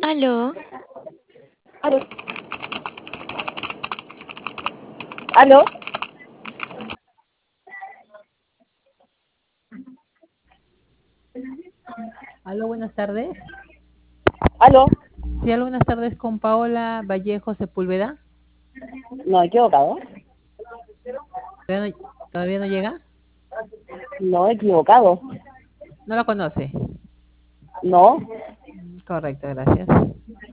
Aló, ¿Aló? ¿Aló? Aló, buenas tardes. ¿Aló? Sí, aló, buenas tardes con Paola Vallejo Sepúlveda. No, equivocado. ¿Todavía no llega? No, equivocado. No la conoce. No, Correcto, gracias.